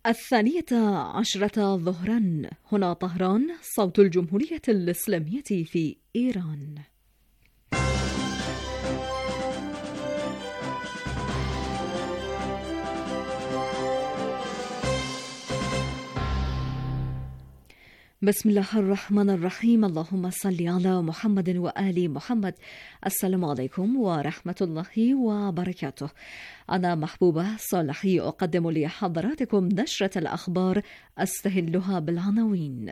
12 ظهرا. هنا طهران، صوت الجمهورية الإسلامية في إيران. بسم الله الرحمن الرحيم. اللهم صل على محمد وآل محمد. السلام عليكم ورحمة الله وبركاته. أنا محبوبة صالحي أقدم لحضراتكم نشرة الأخبار أستهلها بالعناوين.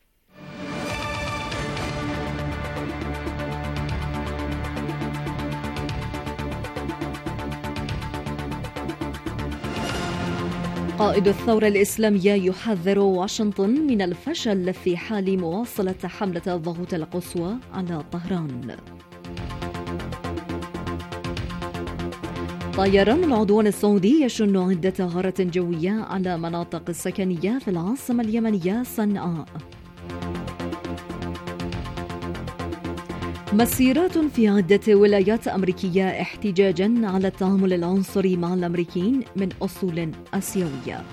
قائد الثورة الإسلامية يحذر واشنطن من الفشل في حال مواصلة حملة الضغوط القصوى على طهران. طيران العدوان السعودي يشن عدة غارة جوية على مناطق سكنية في العاصمة اليمنية صنعاء. مسيرات في عدة ولايات أمريكية احتجاجاً على التعامل العنصري مع الأمريكيين من أصول آسيوية.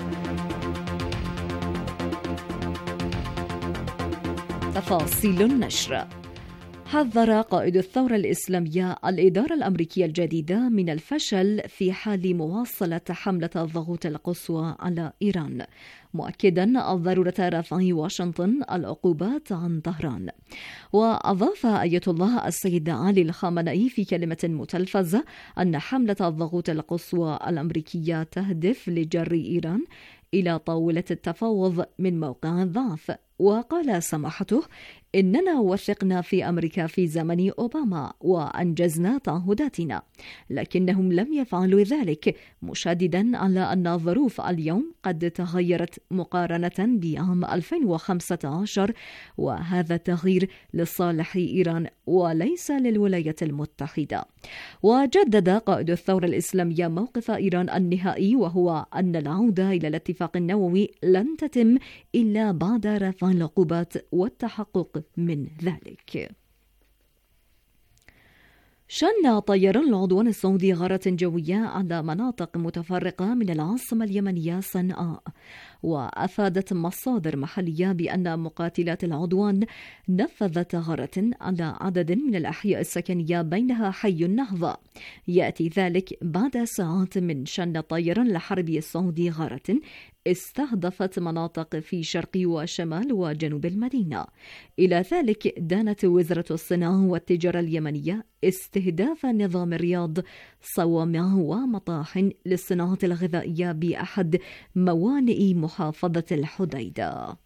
تفاصيل النشر. حذر قائد الثورة الإسلامية الإدارة الأمريكية الجديدة من الفشل في حال مواصلة حملة الضغوط القصوى على إيران، مؤكدا ضرورة رفع واشنطن العقوبات عن طهران. وأضاف آية الله السيد علي الخامنئي في كلمة متلفزة أن حملة الضغوط القصوى الأمريكية تهدف لجر إيران إلى طاولة التفاوض من موقع الضعف. وقال سماحته: إننا وثقنا في أمريكا في زمن أوباما وأنجزنا تعهداتنا، لكنهم لم يفعلوا ذلك، مشددا على أن الظروف اليوم قد تغيرت مقارنة بعام 2015، وهذا التغيير لصالح إيران وليس للولايات المتحدة. وجدد قائد الثورة الإسلامية موقف إيران النهائي، وهو أن العودة إلى الاتفاق النووي لن تتم إلا بعد رفع العقوبات والتحقق من ذلك. شن طيران العدوان السعودي غارة جوية على مناطق متفرقة من العاصمة اليمنية صنعاء. وأفادت مصادر محلية بأن مقاتلات العدوان نفذت غارة على عدد من الأحياء السكنية بينها حي النهضة. يأتي ذلك بعد ساعات من شن طيران الحربي السعودي غارة استهدفت مناطق في شرق وشمال وجنوب المدينة. إلى ذلك دانت وزارة الصناعة والتجارة اليمنية استهداف نظام الرياض صوامع ومطاحن للصناعة الغذائية بأحد موانئ محافظة الحديدة.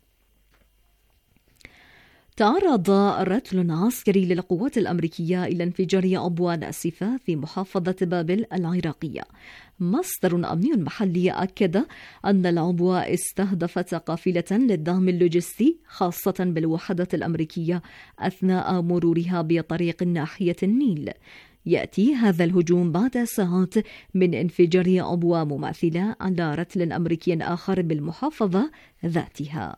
تعرض رتل عسكري للقوات الأمريكية إلى انفجار عبوة ناسفة في محافظة بابل العراقية. مصدر أمني محلي أكد أن العبوة استهدفت قافلة للدعم اللوجستي خاصة بالوحدات الأمريكية أثناء مرورها بطريق ناحية النيل. يأتي هذا الهجوم بعد ساعات من انفجار عبوة مماثلة على رتل أمريكي آخر بالمحافظة ذاتها.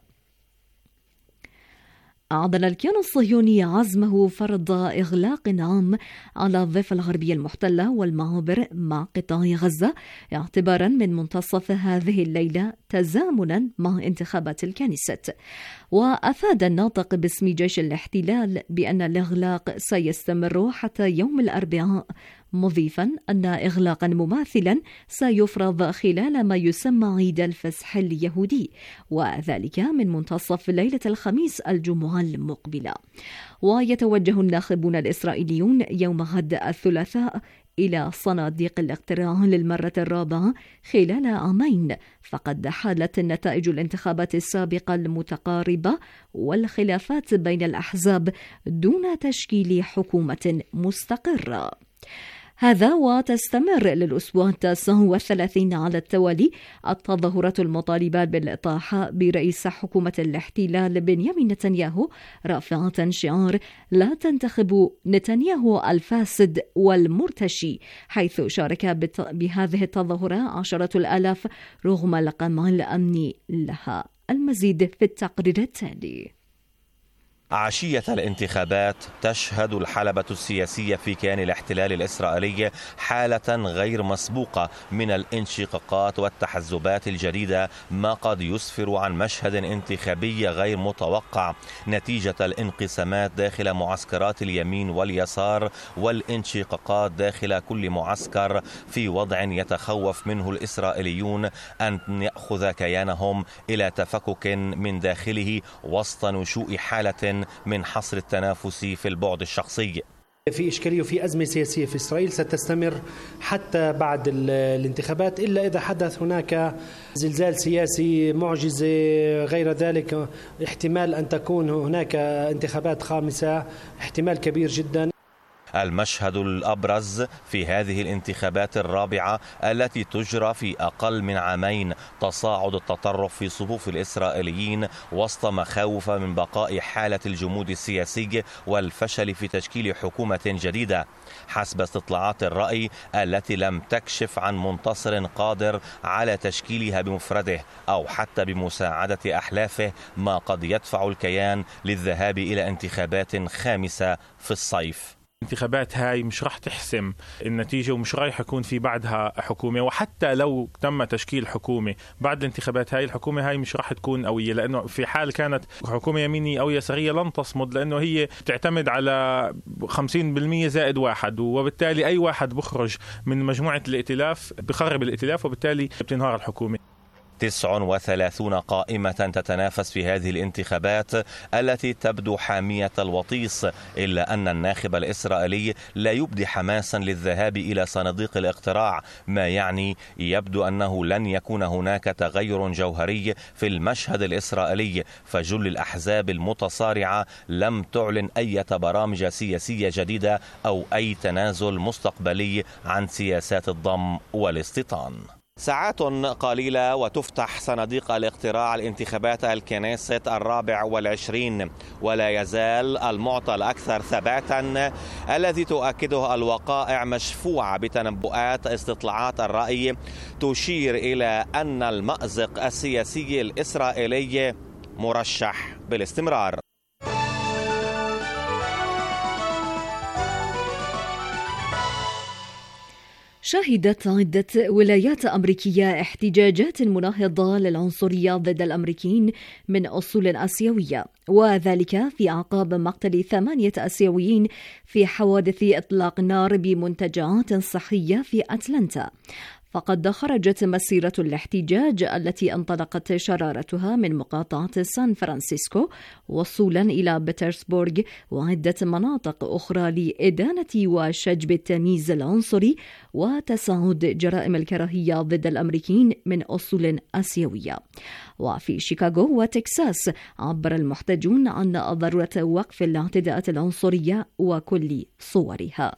أعلن الكيان الصهيوني عزمه فرض إغلاق عام على الضفة الغربية المحتلة والمعابر مع قطاع غزة اعتبارا من منتصف هذه الليلة تزامنا مع انتخابات الكنيست. وأفاد الناطق باسم جيش الاحتلال بأن الإغلاق سيستمر حتى يوم الأربعاء، مضيفا أن إغلاقا مماثلا سيفرض خلال ما يسمى عيد الفسح اليهودي، وذلك من منتصف ليلة الخميس الجمعة المقبلة. ويتوجه الناخبون الإسرائيليون يوم غد الثلاثاء إلى صناديق الاقتراع للمرة الرابعة خلال عامين، فقد حالت نتائج الانتخابات السابقة المتقاربة والخلافات بين الأحزاب دون تشكيل حكومة مستقرة. هذا وتستمر للأسبوع 39 على التوالي التظاهرات المطالبة بالإطاحة برئيس حكومة الاحتلال بنيامين نتنياهو، رافعة شعار لا تنتخبوا نتنياهو الفاسد والمرتشي، حيث شارك بهذه التظاهرة عشرات الآلاف رغم القمع الأمني لها. المزيد في التقرير التالي. عشية الانتخابات تشهد الحلبة السياسية في كيان الاحتلال الإسرائيلي حالة غير مسبوقة من الانشقاقات والتحزبات الجديدة، ما قد يسفر عن مشهد انتخابي غير متوقع نتيجة الانقسامات داخل معسكرات اليمين واليسار والانشقاقات داخل كل معسكر في وضع يتخوف منه الإسرائيليون أن يأخذ كيانهم إلى تفكك من داخله وسط نشوء حالة من حصر التنافس في البعد الشخصي. في إشكالية وفي أزمة سياسية في إسرائيل ستستمر حتى بعد الانتخابات، إلا إذا حدث هناك زلزال سياسي معجزة. غير ذلك احتمال أن تكون هناك انتخابات خامسة، احتمال كبير جدا. المشهد الأبرز في هذه الانتخابات الرابعة التي تجرى في أقل من عامين تصاعد التطرف في صفوف الإسرائيليين وسط مخاوف من بقاء حالة الجمود السياسي والفشل في تشكيل حكومة جديدة، حسب استطلاعات الرأي التي لم تكشف عن منتصر قادر على تشكيلها بمفرده أو حتى بمساعدة أحلافه، ما قد يدفع الكيان للذهاب إلى انتخابات خامسة في الصيف. الانتخابات هاي مش راح تحسم النتيجة ومش رايح يكون في بعدها حكومة، وحتى لو تم تشكيل حكومة بعد الانتخابات هاي، الحكومة هاي مش راح تكون قوية، لأنه في حال كانت حكومة يمينية أو يسارية لن تصمد، لأنه هي تعتمد على 50% زائد واحد، وبالتالي أي واحد بخرج من مجموعة الائتلاف بخرب الائتلاف، وبالتالي بتنهار الحكومة. 39 قائمة تتنافس في هذه الانتخابات التي تبدو حامية الوطيس، إلا أن الناخب الإسرائيلي لا يبدي حماسا للذهاب إلى صناديق الاقتراع، ما يعني يبدو أنه لن يكون هناك تغير جوهري في المشهد الإسرائيلي، فجل الأحزاب المتصارعة لم تعلن أي برامج سياسية جديدة أو أي تنازل مستقبلي عن سياسات الضم والاستيطان. ساعات قليلة وتفتح صناديق الاقتراع الانتخابات الكنيست 24، ولا يزال المعطى الأكثر ثباتا الذي تؤكده الوقائع مشفوعة بتنبؤات استطلاعات الرأي تشير إلى أن المأزق السياسي الإسرائيلي مرشح بالاستمرار. شهدت عدة ولايات أمريكية احتجاجات مناهضة للعنصرية ضد الأمريكيين من أصول آسيوية، وذلك في أعقاب مقتل 8 آسيويين في حوادث إطلاق نار بمنتجعات صحية في أتلانتا. فقد خرجت مسيرة الاحتجاج التي انطلقت شرارتها من مقاطعة سان فرانسيسكو وصولا إلى بيترسبورغ وعدة مناطق أخرى لإدانة وشجب التمييز العنصري وتصاعد جرائم الكراهية ضد الأمريكيين من أصول آسيوية. وفي شيكاغو وتكساس عبر المحتجون عن ضرورة وقف الاعتداءات العنصرية وكل صورها.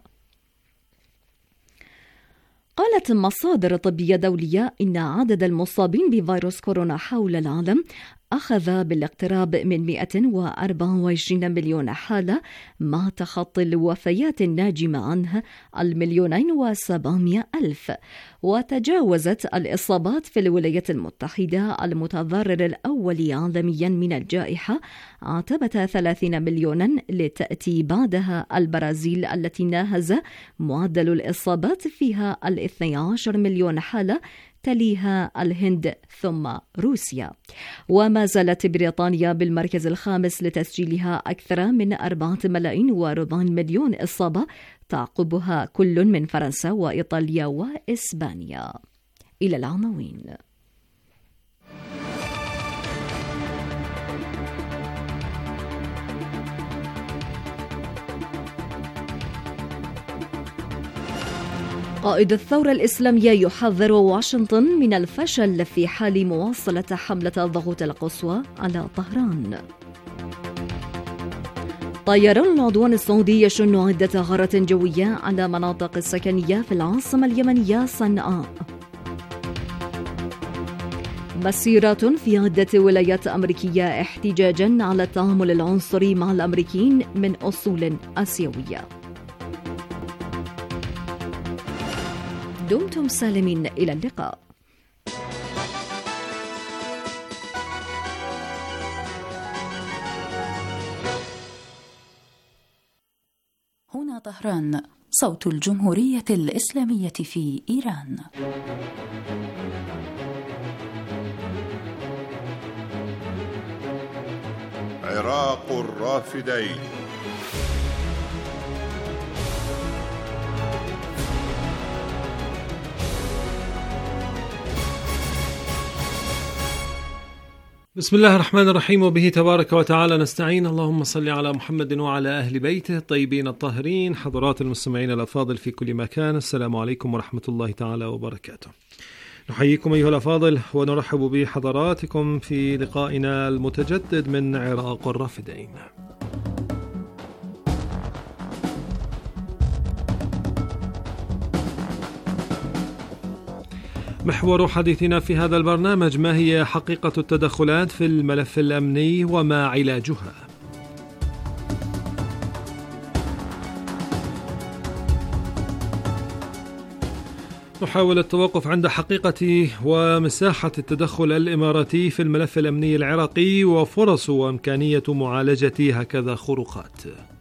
قالت مصادر طبية دولية إن عدد المصابين بفيروس كورونا حول العالم أخذ بالاقتراب من 124 مليون حالة، مع تخطي الوفيات الناجمة عنه 1,700,000. وتجاوزت الإصابات في الولايات المتحدة المتضرر الأول عالميا من الجائحة عتبة 30 مليونا، لتأتي بعدها البرازيل التي ناهز معدل الإصابات فيها 12 مليون حالة، تليها الهند ثم روسيا. وما زالت بريطانيا بالمركز الخامس لتسجيلها أكثر من 4,400,000 إصابة، تعقبها كل من فرنسا وإيطاليا وإسبانيا. إلى العناوين. قائد الثورة الإسلامية يحذر واشنطن من الفشل في حال مواصلة حملة الضغوط القصوى على طهران. طيران العدوان السعودي يشن عدة غارات جوية على مناطق سكنية في العاصمة اليمنية صنعاء. مسيرات في عدة ولايات أمريكية احتجاجا على التعامل العنصري مع الأمريكيين من أصول آسيوية. دمتم سالمين، إلى اللقاء. هنا طهران، صوت الجمهورية الإسلامية في إيران. عراق الرافدين. بسم الله الرحمن الرحيم، وبه تبارك وتعالى نستعين. اللهم صل على محمد وعلى أهل بيته الطيبين الطاهرين. حضرات المستمعين الأفاضل في كل مكان، السلام عليكم ورحمة الله تعالى وبركاته. نحييكم أيها الأفاضل ونرحب بحضراتكم في لقائنا المتجدد من عراق الرافدين. محور حديثنا في هذا البرنامج: ما هي حقيقة التدخلات في الملف الأمني وما علاجها؟ نحاول التوقف عند حقيقة ومساحة التدخل الإماراتي في الملف الأمني العراقي وفرص وإمكانية معالجة هكذا خروقات.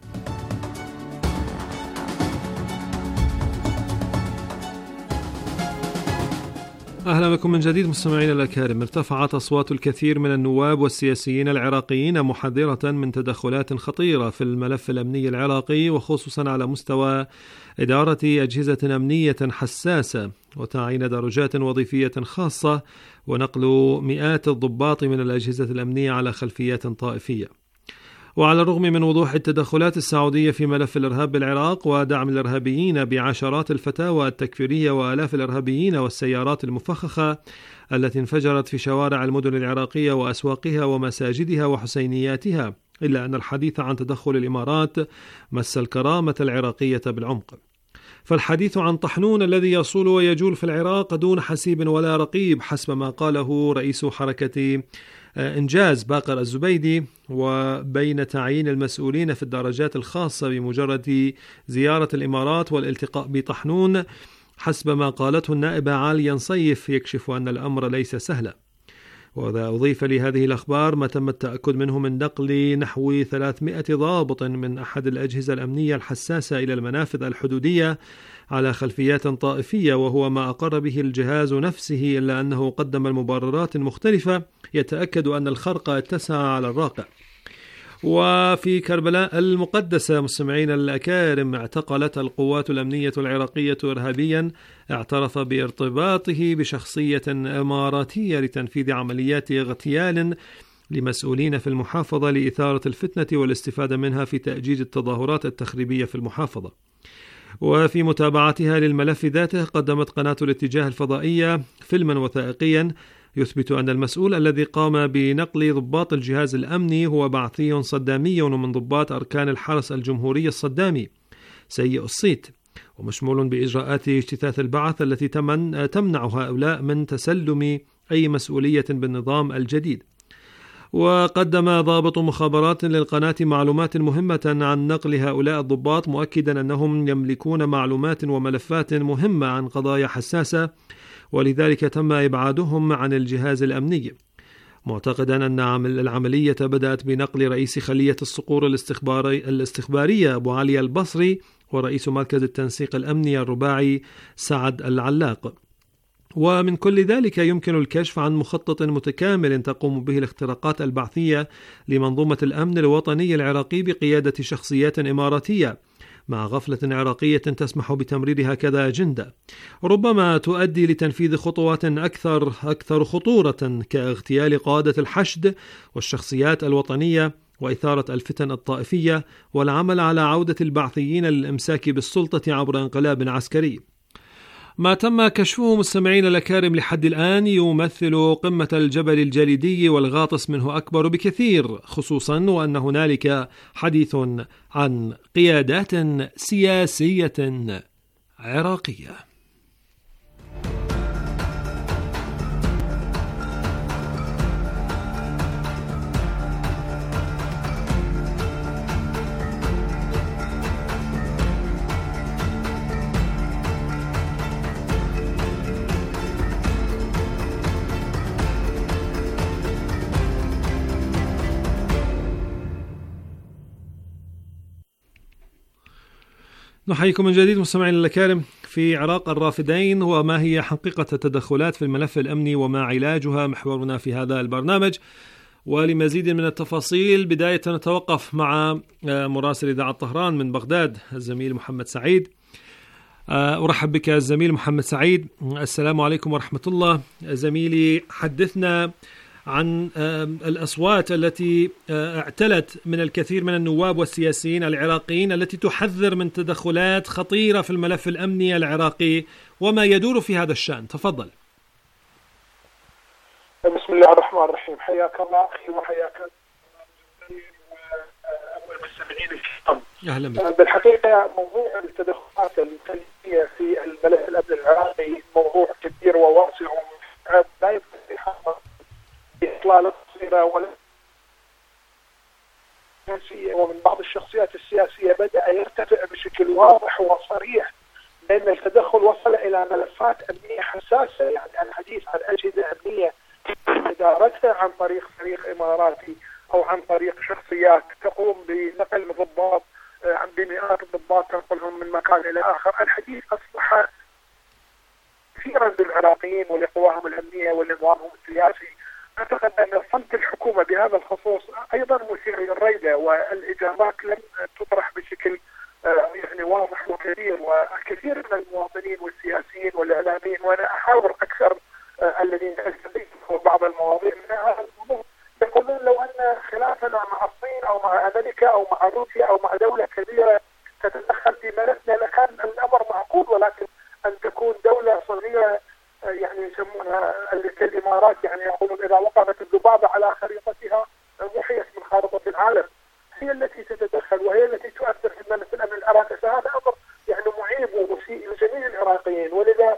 أهلا بكم من جديد مستمعينا الأكارم. ارتفعت أصوات الكثير من النواب والسياسيين العراقيين محذرة من تدخلات خطيرة في الملف الأمني العراقي، وخصوصا على مستوى إدارة أجهزة أمنية حساسة وتعيين درجات وظيفية خاصة ونقل مئات الضباط من الأجهزة الأمنية على خلفيات طائفية. وعلى الرغم من وضوح التدخلات السعودية في ملف الإرهاب بالعراق ودعم الإرهابيين بعشرات الفتاوى التكفيرية وآلاف الإرهابيين والسيارات المفخخة التي انفجرت في شوارع المدن العراقية وأسواقها ومساجدها وحسينياتها، إلا أن الحديث عن تدخل الإمارات مس الكرامة العراقية بالعمق. فالحديث عن طحنون الذي يصول ويجول في العراق دون حسيب ولا رقيب حسب ما قاله رئيس حركة إنجاز باقر الزبيدي، وبين تعيين المسؤولين في الدرجات الخاصة بمجرد زيارة الإمارات والالتقاء بطحنون حسب ما قالته النائبة عالية صيف، يكشف أن الأمر ليس سهلا. وإذا أضيف لهذه الأخبار ما تم التأكد منه من نقل نحو 300 ضابط من أحد الأجهزة الأمنية الحساسة إلى المنافذ الحدودية على خلفيات طائفية، وهو ما أقر به الجهاز نفسه، إلا أنه قدم المبررات المختلفة يتأكد أن الخرق اتسع على الراقع. وفي كربلاء المقدسة مستمعين الأكارم، اعتقلت القوات الأمنية العراقية إرهابيا اعترف بارتباطه بشخصية إماراتية لتنفيذ عمليات اغتيال لمسؤولين في المحافظة لإثارة الفتنة والاستفادة منها في تأجيج التظاهرات التخريبية في المحافظة. وفي متابعتها للملف ذاته قدمت قناة الاتجاه الفضائية فيلما وثائقيا يثبت أن المسؤول الذي قام بنقل ضباط الجهاز الأمني هو بعثي صدامي من ضباط أركان الحرس الجمهوري الصدامي سيء الصيت، ومشمول بإجراءات اجتثاث البعث التي تمنع هؤلاء من تسلم أي مسؤولية بالنظام الجديد. وقدم ضابط مخابرات للقناة معلومات مهمة عن نقل هؤلاء الضباط، مؤكدا أنهم يملكون معلومات وملفات مهمة عن قضايا حساسة، ولذلك تم إبعادهم عن الجهاز الأمني، معتقدا أن العملية بدأت بنقل رئيس خلية الصقور الاستخبارية أبو علي البصري ورئيس مركز التنسيق الأمني الرباعي سعد العلاق. ومن كل ذلك يمكن الكشف عن مخطط متكامل تقوم به الاختراقات البعثية لمنظومة الأمن الوطني العراقي بقيادة شخصيات إماراتية، مع غفلة عراقية تسمح بتمرير هكذا أجندة ربما تؤدي لتنفيذ خطوات أكثر خطورة كاغتيال قادة الحشد والشخصيات الوطنية وإثارة الفتن الطائفية والعمل على عودة البعثيين للإمساك بالسلطة عبر انقلاب عسكري. ما تم كشفه مستمعين الأكارم لحد الآن يمثل قمة الجبل الجليدي، والغاطس منه أكبر بكثير، خصوصا وأن هنالك حديث عن قيادات سياسية عراقية. نحييكم من جديد مستمعينا الكرام. في عراق الرافدين، وما هي حقيقة التدخلات في الملف الأمني وما علاجها، محورنا في هذا البرنامج. ولمزيد من التفاصيل بداية نتوقف مع مراسل إذاعة طهران من بغداد الزميل محمد سعيد. أرحب بك الزميل محمد سعيد. السلام عليكم ورحمة الله. زميلي، حدثنا عن الأصوات التي اعتلت من الكثير من النواب والسياسيين العراقيين التي تحذر من تدخلات خطيرة في الملف الأمني العراقي وما يدور في هذا الشأن. تفضل. بسم الله الرحمن الرحيم. حياك الله أخي وحياك المستمعين الكرام. أهلا بك. بالحقيقة موضوع التدخلات الخليجية في الملف الأمني العراقي موضوع كبير وواسع لا يمكن إحاطة بإطلالة قصيرة ولا سياسية، ومن بعض الشخصيات السياسية بدأ يرتفع بشكل واضح وصريح بأن التدخل وصل إلى ملفات أمنية حساسة، يعني الحديث عن أجهزة أمنية إدارتها عن طريق فريق إماراتي أو عن طريق شخصيات تقوم بنقل ضباط بمئات الضباط تنقلهم من مكان إلى آخر. الحديث أصبح كثيرا بالعراقيين ولقواهم الأمنية ولنظامهم السياسي. أعتقد أن صمت الحكومة بهذا الخصوص أيضا مثير للريبة، والإجابات لم تطرح بشكل يعني واضح وكبير، وكثير من المواطنين والسياسيين والإعلاميين، وأنا أحاور أكثر الذين أستضيفهم بعض المواضيع من هذا الموضوع، يقولون لو أن خلافنا مع الصين أو مع أمريكا أو مع روسيا أو مع دولة كبيرة تتدخل في ملفنا لكان الأمر معقول، ولكن أن تكون دولة صغيرة يعني يسمونها كالإمارات، يعني يقولون إذا وقفت الذبابة على خريطتها محيت من خارطة العالم، هي التي تتدخل وهي التي تؤثر في الملف الأمني العراقي. فهذا أمر يعني معيب ومسيء لجميع العراقيين، ولذا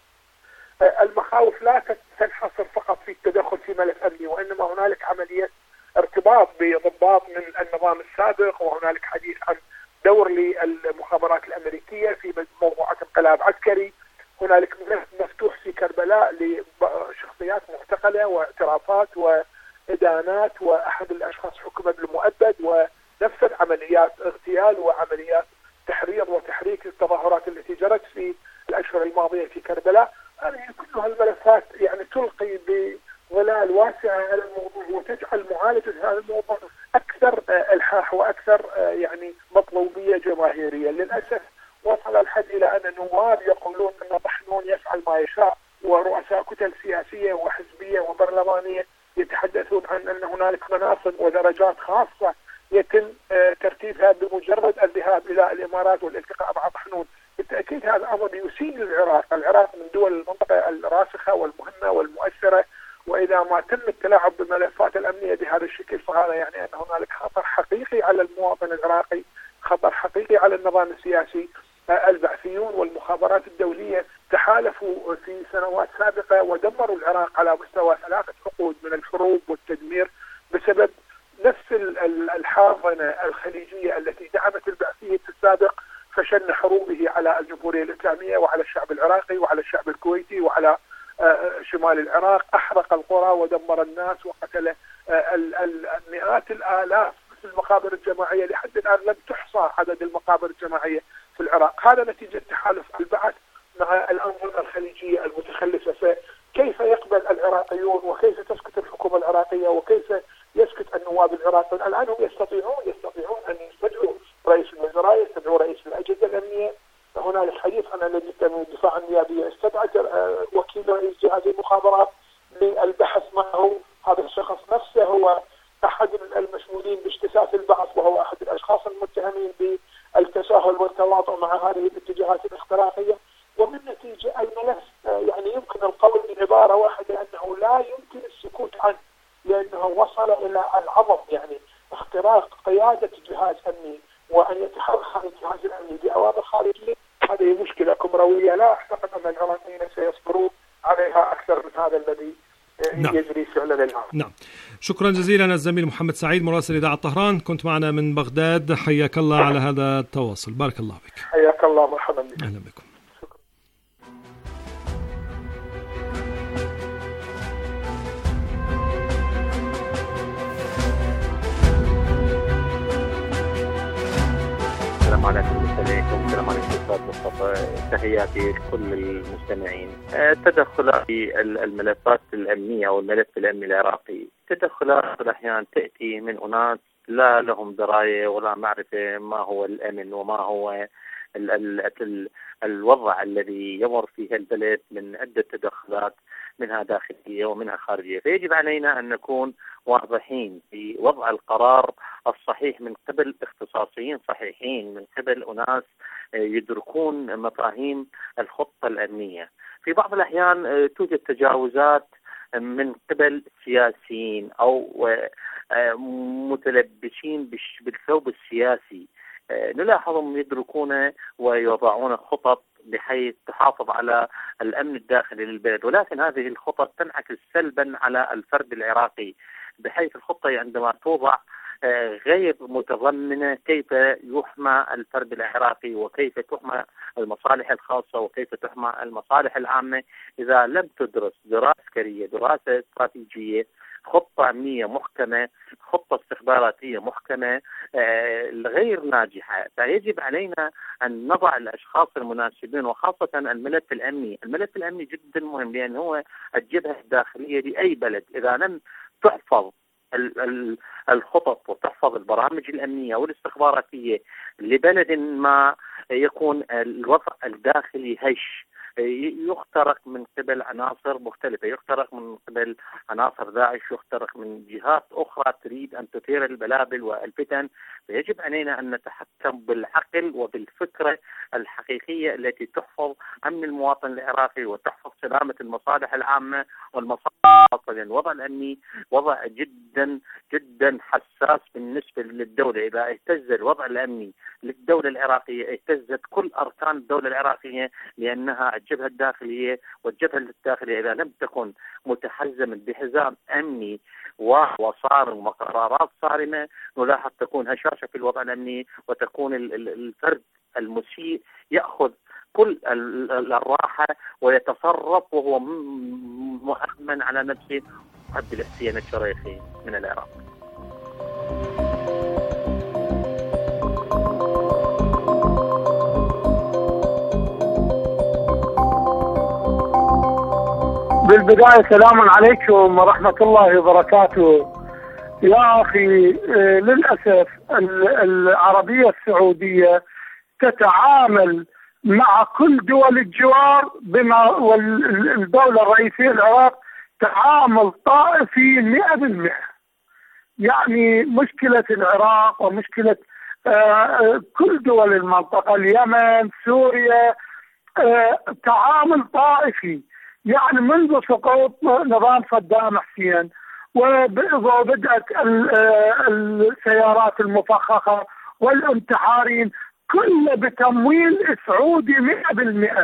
المخاوف لا تنحصر فقط في التدخل في ملف أمني، وإنما هنالك عملية ارتباط بضباط من النظام السابق، وهنالك حديث عن دور للمخابرات الأمريكية في موضوعات انقلاب عسكري. هنالك ملف مفتوح في كربلاء لشخصيات معتقلة واعترافات وإدانات، وأحد الأشخاص حكم بالمؤبد، ونفس العمليات اغتيال وعمليات تحريض وتحريك التظاهرات التي جرت في الأشهر الماضية في كربلاء. هذه كلها الملفات يعني تلقي بظلال واسعة على الموضوع وتجعل معالجة هذا الموضوع أكثر إلحاح وأكثر يعني مطلوبية جماهيرية. للأسف وصل الحد إلى أن النواب يقولون أن طحنون يفعل ما يشاء، ورؤساء كتل سياسية وحزبية وبرلمانية يتحدثون عن أن هنالك مناصب ودرجات خاصة يتم ترتيبها بمجرد الذهاب إلى الإمارات والالتقاء مع طحنون. بالتأكيد هذا أمر يسيء للعراق. العراق من دول المنطقة الراسخة والمهمة والمؤثرة، وإذا ما تم التلاعب بالملفات الأمنية بهذا الشكل فهذا يعني أن هنالك خطر حقيقي على المواطن العراقي، خطر حقيقي على النظام السياسي. البعثيون والمخابرات الدولية تحالفوا في سنوات سابقة ودمروا العراق على مستوى 3 عقود من الحروب والتدمير بسبب نفس الحاضنة الخليجية التي دعمت البعثية في السابق، فشن حروبه على الجمهورية الإسلامية وعلى الشعب العراقي وعلى الشعب الكويتي وعلى شمال العراق. أحرق القرى ودمر الناس وقتل المئات الآلاف في المقابر الجماعية. لحد الآن لم تحصى عدد المقابر الجماعية في العراق. هذا نتيجة تحالف البعث مع الأنظمة الخليجية المتخلفة. فكيف يقبل العراقيون وكيف تسكت الحكومة العراقية وكيف يسكت النواب العراقيون؟ الآن هم يستطيعون أن يستدعوا رئيس الوزراء، يستدعوا رئيس الأجهزة الأمنية. هنالك حديث عن لجنة الدفاع النيابية استدعت وكيل رئيس جهاز المخابرات للبحث معه. هذا الشخص نفسه هو أحد المسؤولين باجتثاث البعث، وهو أحد الأشخاص المتهمين بالتساهل والتواطؤ مع هذه الاتجاهات الاختراقية. ومن نتيجة الملف يعني يمكن القول بعبارة واحدة أنه لا يمكن السكوت عنه، لأنه وصل إلى العظم، يعني اختراق قيادة جهاز أمني وأن يتحرك هذا الجهاز الأمني بأوامر خارجية. هذه مشكلة كبروية لا أعتقد أن العراقيين سيصبرون عليها أكثر من هذا الذي يجري فعلا الآن. نعم، شكرا جزيلا الزميل محمد سعيد مراسل إذاعة طهران، كنت معنا من بغداد. حياك الله على هذا التواصل، بارك الله بك. حياك الله، مرحبا بك. أهلا بكم. السلام عليكم عليكم. السلام عليكم أستاذ مصطفى، تحياتي لكل المستمعين. التدخلات في الملفات الأمنية أو الملف الأمني العراقي، تدخلات الأحيان تأتي من أناس لا لهم دراية ولا معرفة ما هو الأمن وما هو الوضع الذي يمر فيه البلد من عدة تدخلات، منها داخلية ومنها خارجية. فيجب علينا أن نكون واضحين في وضع القرار الصحيح من قبل اختصاصيين صحيحين، من قبل أناس يدركون مفاهيم الخطة الأمنية. في بعض الأحيان توجد تجاوزات من قبل سياسيين أو متلبسين بالثوب السياسي، نلاحظهم يدركون ويضعون خطط بحيث تحافظ على الأمن الداخلي للبلد، ولكن هذه الخطط تنعكس سلبا على الفرد العراقي، بحيث الخطة عندما توضع غير متضمنة كيف يحمى الفرد العراقي وكيف تحمى المصالح الخاصة وكيف تحمى المصالح العامة، إذا لم تدرس دراسة عسكرية، دراسة استراتيجية، خطة أمنية محكمة، خطة استخباراتية محكمة غير ناجحة. فيجب علينا أن نضع الأشخاص المناسبين، وخاصة الملف الأمني. الملف الأمني جدا مهم، لأن هو الجبهة الداخلية لأي بلد. إذا لم تحفظ الخطط وتحفظ البرامج الأمنية والاستخباراتية لبلد ما، يكون الوضع الداخلي هش، يخترق من قبل عناصر مختلفة، يخترق من قبل عناصر داعش، يخترق من جهات أخرى تريد أن تثير البلابل والفتن. فيجب علينا أن نتحكم بالعقل وبالفكرة الحقيقية التي تحفظ أمن المواطن العراقي وتحفظ سلامة المصالح العامة والمصالح الخاصة. لأن الوضع الأمني وضع جدا جدا حساس بالنسبة للدولة. إذا اهتز الوضع الأمني للدولة العراقية اهتزت كل أركان الدولة العراقية، لأنها الجبهة الداخلية، والجبهة الداخلية إذا لم تكن متحزمة بحزام أمني وصارم وقرارات صارمة، نلاحظ تكون هشاشة في الوضع الأمني، وتكون الفرد المسيء يأخذ كل الراحة ويتصرف وهو مؤمن على نفسه. عبد الحسين الشريخي من العراق. بالبداية سلام عليكم ورحمة الله وبركاته. يا أخي للأسف العربية السعودية تتعامل مع كل دول الجوار بما، والدولة الرئيسية العراق تعامل طائفي 100%. يعني مشكلة العراق ومشكلة كل دول المنطقة، اليمن، سوريا، تعامل طائفي. يعني منذ سقوط نظام صدام حسين وبدأت السيارات المفخخة والانتحارين كله بتمويل سعودي 100%.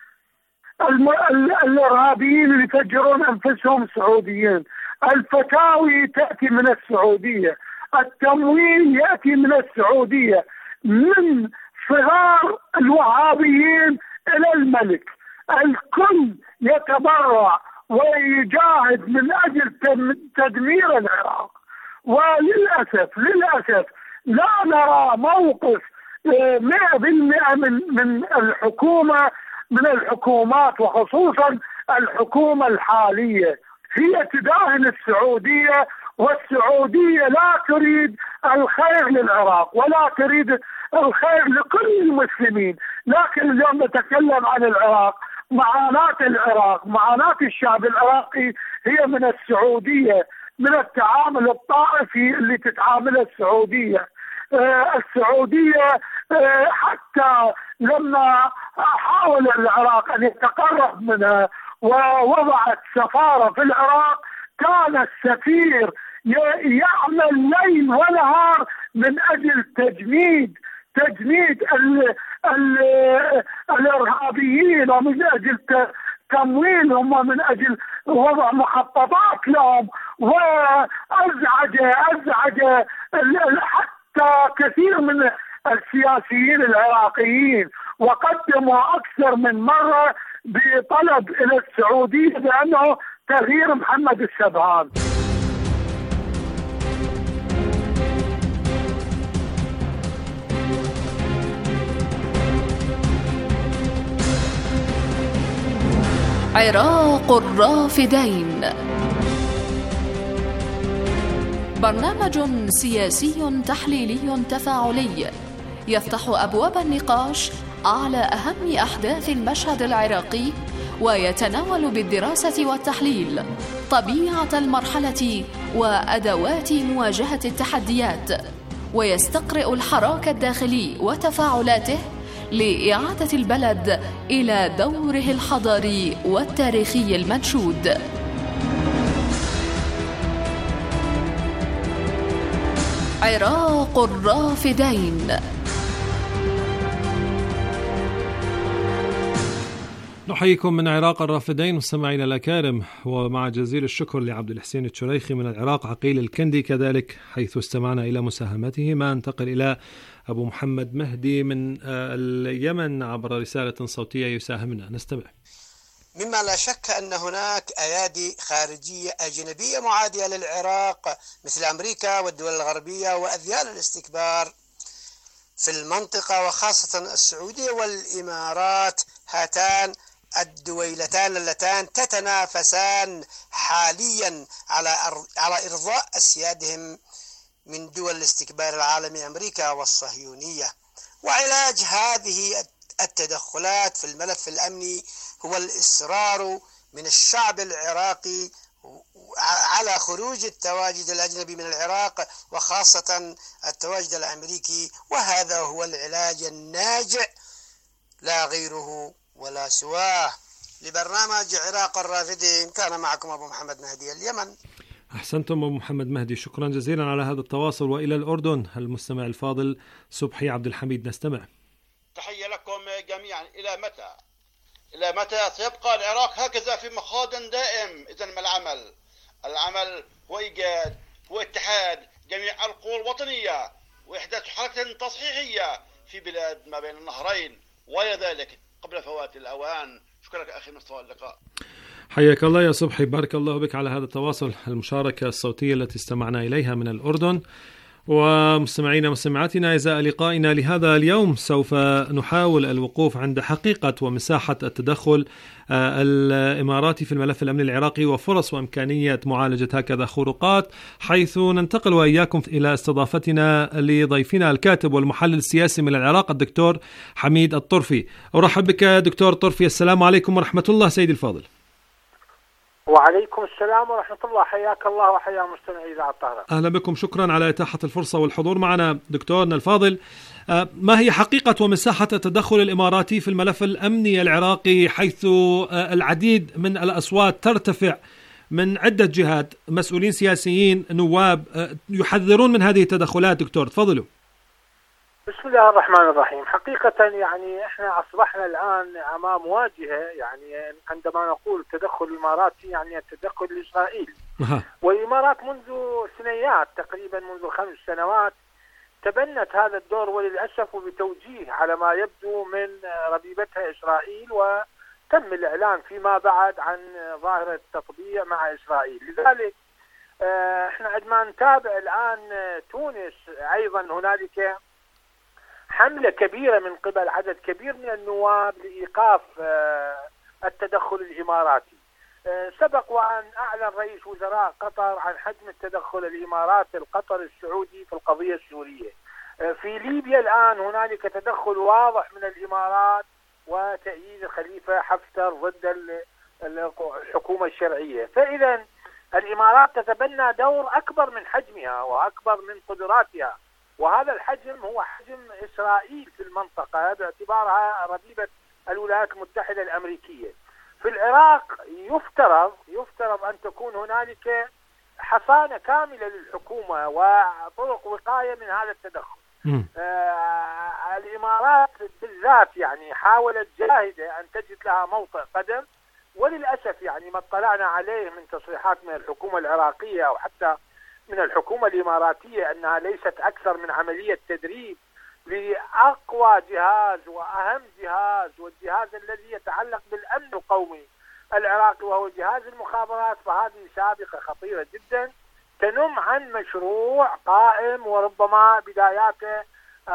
الإرهابيين اللي يفجرون أنفسهم سعوديين، الفتاوي تأتي من السعودية، التمويل يأتي من السعودية، من صغار الوهابيين إلى الملك. الكل يتبرع ويجاهد من أجل تدمير العراق. وللأسف لا نرى موقف 100% من الحكومة، من الحكومات، وخصوصا الحكومة الحالية. هي تداهن السعودية، والسعودية لا تريد الخير للعراق ولا تريد الخير لكل المسلمين. لكن اليوم نتكلم عن العراق، معاناة العراق، معاناة الشعب العراقي هي من السعودية، من التعامل الطائفي اللي تتعامل السعودية. السعودية حتى لما حاول العراق أن يتقرب منها ووضعت سفارة في العراق، كان السفير يعمل ليل ونهار من أجل تجميد الإرهابيين، ومن أجل تمويلهم، ومن أجل وضع مخططات لهم. وأزعج حتى كثير من السياسيين العراقيين، وقدموا أكثر من مرة بطلب إلى السعودية بأنه تغيير محمد السبهان. عراق الرافدين، برنامج سياسي تحليلي تفاعلي يفتح أبواب النقاش على أهم أحداث المشهد العراقي، ويتناول بالدراسة والتحليل طبيعة المرحلة وأدوات مواجهة التحديات، ويستقرئ الحراك الداخلي وتفاعلاته لإعادة البلد إلى دوره الحضاري والتاريخي المنشود. عراق الرافدين. نحييكم من عراق الرافدين مستمعينا الأكارم، ومع جزيل الشكر لعبد الحسين الشريخي من العراق، عقيل الكندي كذلك حيث استمعنا إلى مساهمته. ما انتقل إلى أبو محمد مهدي من اليمن عبر رسالة صوتية يساهمنا، نستمع. مما لا شك أن هناك أيادي خارجية أجنبية معادية للعراق مثل أمريكا والدول الغربية وأذيال الاستكبار في المنطقة، وخاصة السعودية والإمارات، هاتان الدويلتان اللتان تتنافسان حاليا على إرضاء أسيادهم من دول الاستكبار العالمي أمريكا والصهيونية. وعلاج هذه التدخلات في الملف الأمني هو الإصرار من الشعب العراقي على خروج التواجد الأجنبي من العراق، وخاصة التواجد الأمريكي، وهذا هو العلاج الناجع لا غيره ولا سواه. لبرنامج عراق الرافدين كان معكم أبو محمد مهدي اليمن. أحسنتم أبو محمد مهدي، شكرا جزيلا على هذا التواصل. وإلى الأردن المستمع الفاضل صبحي عبد الحميد، نستمع. تحية لكم جميعا. إلى متى سيبقى العراق هكذا في مخاض دائم؟ إذن ما العمل هو إيجاد واتحاد جميع القوى الوطنية وإحداث حركة تصحيحية في بلاد ما بين النهرين، وذلك قبل فوات الأوان. شكرا لك أخي مصطفى، اللقاء. حياك الله يا صبحي، بارك الله بك على هذا التواصل، المشاركة الصوتية التي استمعنا إليها من الأردن. ومستمعينا ومستمعاتنا، إزاء لقائنا لهذا اليوم سوف نحاول الوقوف عند حقيقة ومساحة التدخل الإماراتي في الملف الأمني العراقي وفرص وإمكانية معالجة هكذا خروقات، حيث ننتقل وإياكم إلى استضافتنا لضيفنا الكاتب والمحلل السياسي من العراق الدكتور حميد الطرفي. أرحب بك دكتور طرفي، السلام عليكم ورحمة الله سيدي الفاضل. وعليكم السلام ورحمة الله، حياك الله وحيا مستمعي إذاعة الطاهرة. أهلا بكم، شكرا على إتاحة الفرصة والحضور معنا. دكتورنا الفاضل، ما هي حقيقة ومساحة التدخل الإماراتي في الملف الأمني العراقي، حيث العديد من الأصوات ترتفع من عدة جهات، مسؤولين سياسيين، نواب، يحذرون من هذه التدخلات؟ دكتور تفضلوا. بسم الله الرحمن الرحيم. حقيقة يعني احنا أصبحنا الآن أمام مواجهة، يعني عندما نقول التدخل الإماراتي يعني التدخل الإسرائيلي. والإمارات منذ سنوات، تقريبا منذ 5 سنوات، تبنت هذا الدور، وللأسف وبتوجيه على ما يبدو من ربيبتها إسرائيل، وتم الإعلان فيما بعد عن ظاهرة التطبيع مع إسرائيل. لذلك احنا عندما نتابع الآن تونس، أيضا هنالك حملة كبيرة من قبل عدد كبير من النواب لإيقاف التدخل الإماراتي. سبق وأن أعلن رئيس وزراء قطر عن حجم التدخل الإماراتي القطري السعودي في القضية السورية. في ليبيا الآن هنالك تدخل واضح من الإمارات وتأييد الخليفة حفتر ضد الحكومة الشرعية. فإذا الإمارات تتبنى دور أكبر من حجمها وأكبر من قدراتها، وهذا الحجم هو حجم إسرائيل في المنطقة باعتبارها ربيبة الولايات المتحدة الأمريكية. في العراق يفترض أن تكون هنالك حصانة كاملة للحكومة وطرق وقاية من هذا التدخل. الإمارات بالذات يعني حاولت جاهدة أن تجد لها موطئ قدم، وللأسف يعني ما اطلعنا عليه من تصريحات من الحكومة العراقية أو حتى من الحكومة الإماراتية أنها ليست أكثر من عملية تدريب لأقوى جهاز وأهم جهاز، والجهاز الذي يتعلق بالأمن القومي العراقي وهو جهاز المخابرات. فهذه سابقة خطيرة جدا تنم عن مشروع قائم وربما بداياته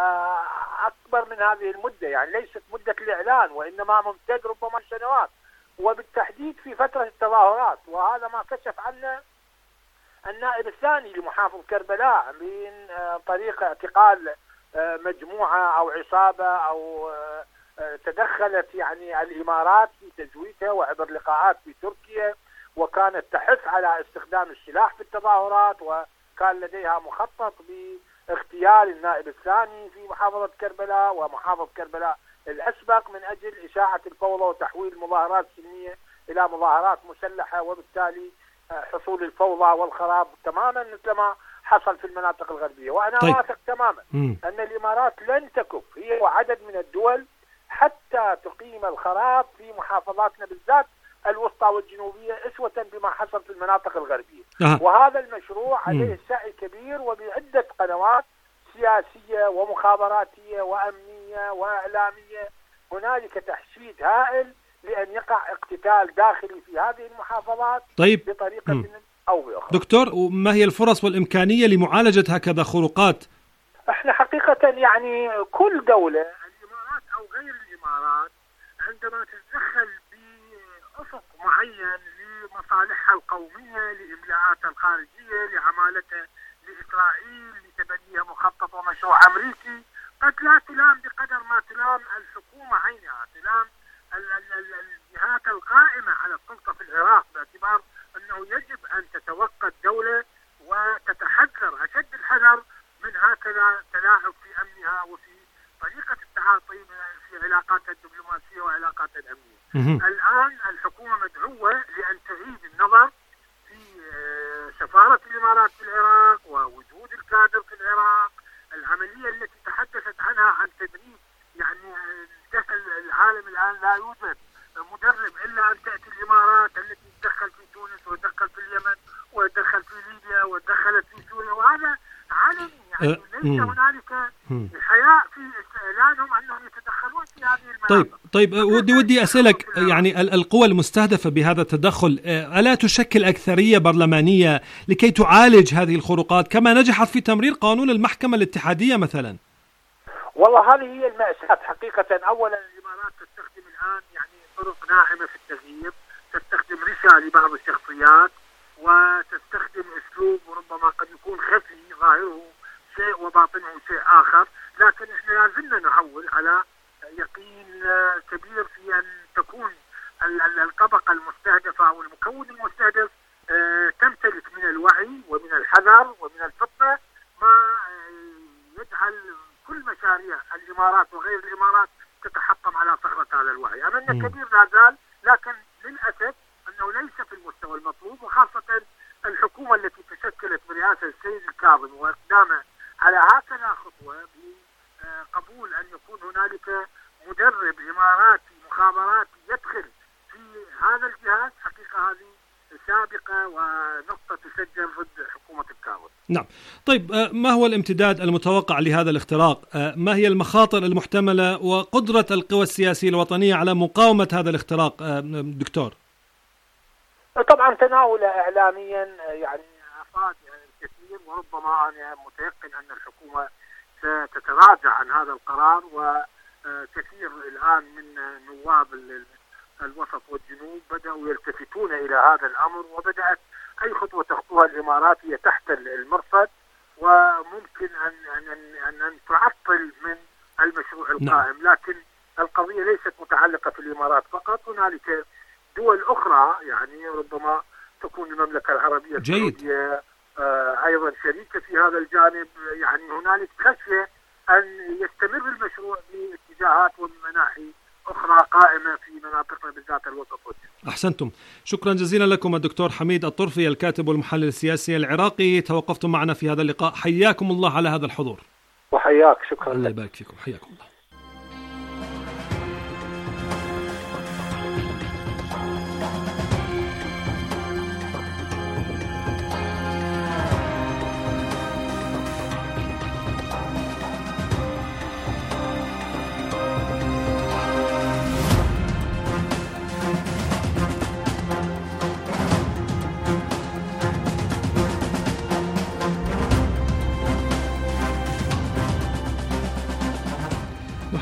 أكبر من هذه المدة، يعني ليست مدة الإعلان وإنما ممتد ربما سنوات. وبالتحديد في فترة التظاهرات. وهذا ما كشف عنه النائب الثاني لمحافظ كربلاء من طريق اعتقال مجموعة أو عصابة أو تدخلت يعني الإمارات في تزويدها وعبر لقاءات في تركيا، وكانت تحث على استخدام السلاح في التظاهرات، وكان لديها مخطط باغتيال النائب الثاني في محافظة كربلاء ومحافظ كربلاء الأسبق من أجل إشاعة الفوضى وتحويل مظاهرات سلمية إلى مظاهرات مسلحة، وبالتالي حصول الفوضى والخراب تماما مثل ما حصل في المناطق الغربية. وأنا واثق تماما أن الإمارات لن تكف هي وعدد من الدول حتى تقيم الخراب في محافظاتنا بالذات الوسطى والجنوبية أسوة بما حصل في المناطق الغربية. وهذا المشروع عليه سعي كبير وبعدة قنوات سياسية ومخابراتية وأمنية وإعلامية. هنالك تحشيد هائل لأن يقع اقتتال داخلي في هذه المحافظات بطريقة أو بأخرى. دكتور، ما هي الفرص والإمكانية لمعالجة هكذا خروقات؟ احنا حقيقة يعني كل دولة الإمارات أو غير الإمارات عندما تتدخل بأفق معين لمصالحها القومية، لإملاءاتها الخارجية، لعمالتها لإسرائيل، لتبنيها مخطط ومشروع أمريكي، قد لا تلام بقدر ما تلام الحكومة عينها، تلام الجهات القائمة على السلطة في العراق، باعتبار أنه يجب أن تتوقد دولة وتتحذر أشد الحذر من هكذا تلاعب في أمنها وفي طريقة التعاطي في علاقاتها الدبلوماسية وعلاقاتها الأمنية. الآن الحكومة مدعوة لأن تعيد النظر في سفارة الإمارات في العراق ووجود الكادر في العراق، العملية التي تحدثت عنها عن تدريب، يعني العالم الآن لا يوجد مدرب إلا أن تأتي الإمارات التي تدخل في تونس وتدخل في اليمن وتدخل في ليبيا ودخلت في سوريا، وهذا علني، يعني ليس هنالك الحياء في استعلانهم أنهم يتدخلون في هذه المناطق. طيب ودي أسألك، يعني القوى المستهدفة بهذا التدخل ألا تشكل أكثرية برلمانية لكي تعالج هذه الخروقات كما نجحت في تمرير قانون المحكمة الاتحادية مثلا؟ والله هذه هي المأساة حقيقة. أولا الإمارات تستخدم الآن يعني طرق ناعمة في التغيير، تستخدم رشا لبعض الشخصيات، وتستخدم أسلوب ربما قد يكون خفي ظاهره شيء وباطنه شيء آخر، لكن إحنا لازلنا نعول على يقين كبير في أن تكون الطبقة المستهدفة أو المكون المستهدف تمتلك من الوعي ومن الحذر ومن الفطنة ما يجعل كل مشاريع الإمارات وغير الإمارات تتحطم على صخرة هذا الوعي. أملنا كبير لا زال، لكن للأسف أنه ليس في المستوى المطلوب، وخاصة الحكومة التي تشكلت برئاسة السيد الكاظمي وإقدامه على هكذا خطوة بقبول أن يكون هنالك مدرب إماراتي مخابراتي يدخل في هذا الجهاز. حقيقة هذه سابقة ونقطة تسجل ضد حكومة الكاظمي. نعم. طيب ما هو الامتداد المتوقع لهذا الاختراق؟ ما هي المخاطر المحتملة وقدرة القوى السياسية الوطنية على مقاومة هذا الاختراق دكتور؟ طبعا تناول إعلاميا يعني أفاد الكثير، وربما أنا متيقن أن الحكومة ستتراجع عن هذا القرار، وكثير الآن من نواب الوسط والجنوب بدأوا يلتفتون إلى هذا الأمر، وبدأت أي خطوة تخطوها الإمارات هي تحت المرصد، وممكن أن تعطل من المشروع القائم. لكن القضية ليست متعلقة في الإمارات فقط، هنالك دول أخرى يعني ربما تكون المملكة العربية السعودية أيضا شريكة في هذا الجانب. يعني هنالك خشية أن يستمر المشروع باتجاهات ومناحي أخرى قائمة في مناطقنا بالذات الوسط والجنوب. أحسنتم، شكرا جزيلا لكم الدكتور حميد الطرفي الكاتب والمحلل السياسي العراقي، توقفتم معنا في هذا اللقاء، حياكم الله على هذا الحضور. وحياك، شكرا. الله يبارك فيكم، حياكم الله.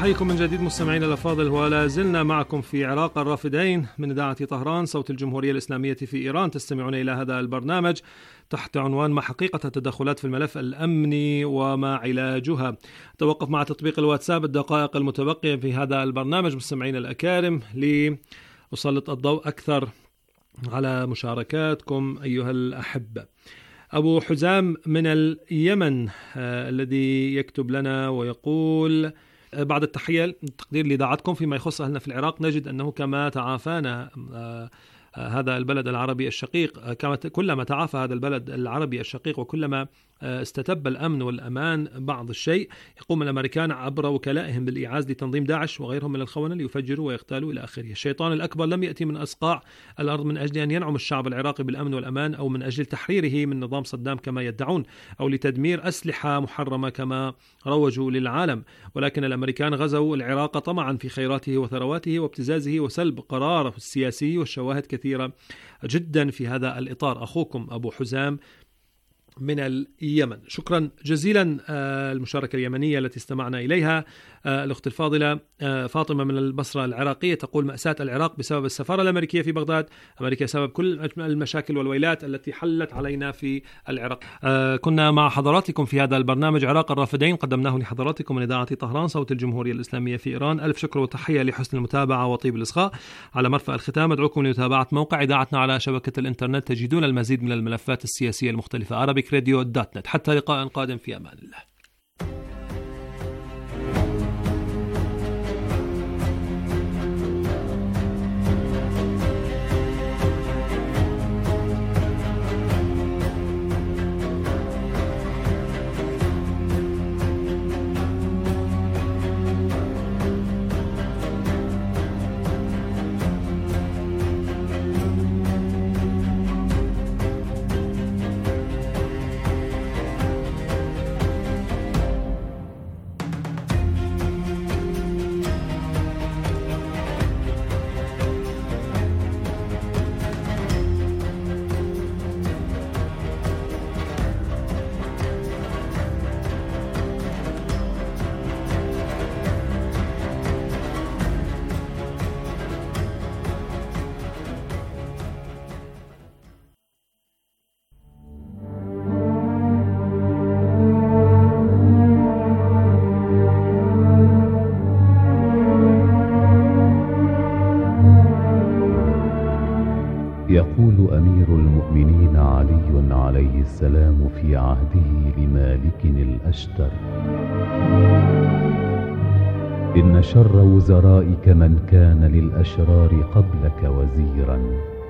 نحييكم من جديد مستمعينا الأفاضل، ولا زلنا معكم في عراق الرافدين من إذاعة طهران صوت الجمهورية الإسلامية في إيران. تستمعون إلى هذا البرنامج تحت عنوان ما حقيقة التدخلات في الملف الأمني وما علاجها. توقف مع تطبيق الواتساب الدقائق المتبقية في هذا البرنامج مستمعينا الأكارم لأسلط الضوء أكثر على مشاركاتكم أيها الأحبة. أبو حزام من اليمن الذي يكتب لنا ويقول: بعد التقدير لإذاعتكم فيما يخص أهلنا في العراق، نجد أنه كما تعافانا هذا البلد العربي الشقيق، كلما تعافى هذا البلد العربي الشقيق وكلما استتب الأمن والأمان بعض الشيء، يقوم الأمريكان عبر وكلائهم بالإيعاز لتنظيم داعش وغيرهم من الخونة ليفجروا ويغتالوا إلى آخره. الشيطان الأكبر لم يأتي من أصقاع الأرض من أجل أن ينعم الشعب العراقي بالأمن والأمان، أو من أجل تحريره من نظام صدام كما يدعون، أو لتدمير أسلحة محرمة كما روجوا للعالم، ولكن الأمريكان غزوا العراق طمعا في خيراته وثرواته وابتزازه وسلب قراره السياسي، والشواهد كثيرة جدا في هذا الإطار. أخوكم أبو حزام من اليمن. شكرا جزيلا المشاركة اليمنية التي استمعنا إليها. الأخت الفاضلة فاطمة من البصرة العراقية تقول: مأساة العراق بسبب السفارة الأمريكية في بغداد. أمريكا سبب كل المشاكل والويلات التي حلت علينا في العراق. كنا مع حضراتكم في هذا البرنامج عراق الرافدين، قدمناه لحضراتكم من إذاعة طهران صوت الجمهورية الإسلامية في إيران. ألف شكر وتحية لحسن المتابعة وطيب الإصغاء. على مرفأ الختام أدعوكم لمتابعة موقع إذاعتنا على شبكة الإنترنت، تجدون المزيد من الملفات السياسية المختلفة. arabicradio.net. حتى لقاء قادم، في أمان الله. يقول أمير المؤمنين علي عليه السلام في عهده لمالك الأشتر: إن شر وزرائك من كان للأشرار قبلك وزيرا،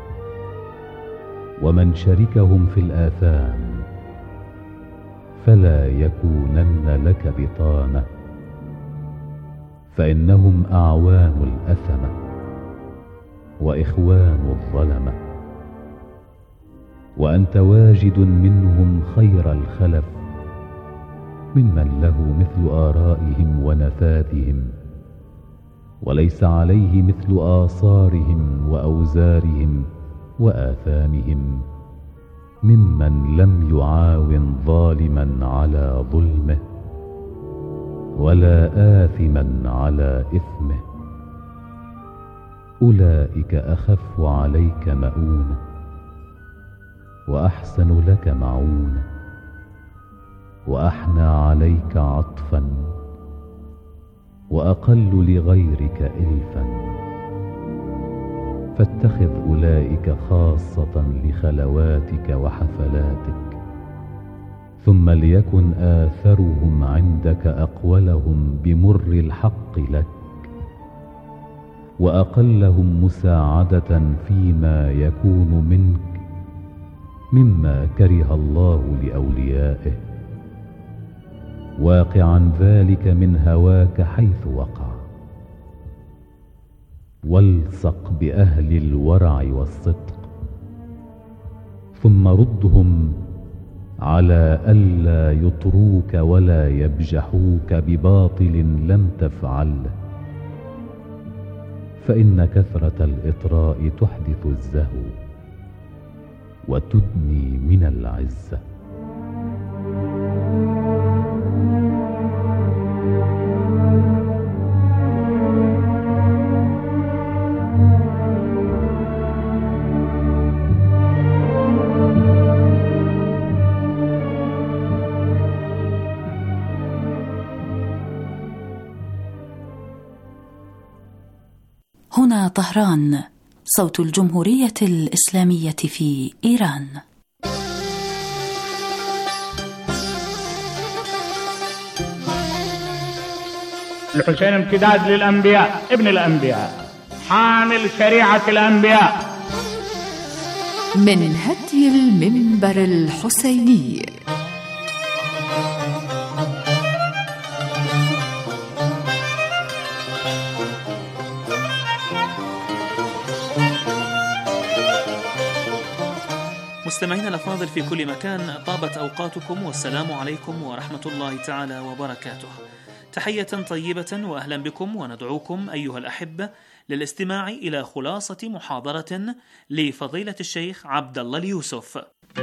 ومن شركهم في الآثام فلا يكونن لك بطانة، فإنهم أعوان الأثمة وإخوان الظلمة، وأنت واجد منهم خير الخلف ممن له مثل آرائهم ونفاذهم، وليس عليه مثل آثارهم وأوزارهم وآثامهم، ممن لم يعاون ظالما على ظلمه ولا آثما على إثمه. أولئك أخف عليك مؤونة وأحسن لك معونة وأحنى عليك عطفا وأقل لغيرك إلفا، فاتخذ أولئك خاصة لخلواتك وحفلاتك، ثم ليكن آثرهم عندك أقولهم بمر الحق لك، وأقلهم مساعدة فيما يكون منك مما كره الله لأوليائه، واقعا ذلك من هواك حيث وقع. والصق بأهل الورع والصدق، ثم ردهم على ألا يطروك ولا يبجحوك بباطل لم تفعله، فإن كثرة الإطراء تحدث الزهو وتدني من العزة. هنا طهران، صوت الجمهورية الإسلامية في إيران. الحسين امتداد للأنبياء، ابن الأنبياء، حامل شريعة الأنبياء. من هدي المنبر الحسيني. مستمعينا الأفاضل في كل مكان، طابت أوقاتكم والسلام عليكم ورحمة الله تعالى وبركاته. تحية طيبة وأهلا بكم، وندعوكم أيها الأحبة للاستماع إلى خلاصة محاضرة لفضيلة الشيخ عبد الله اليوسف.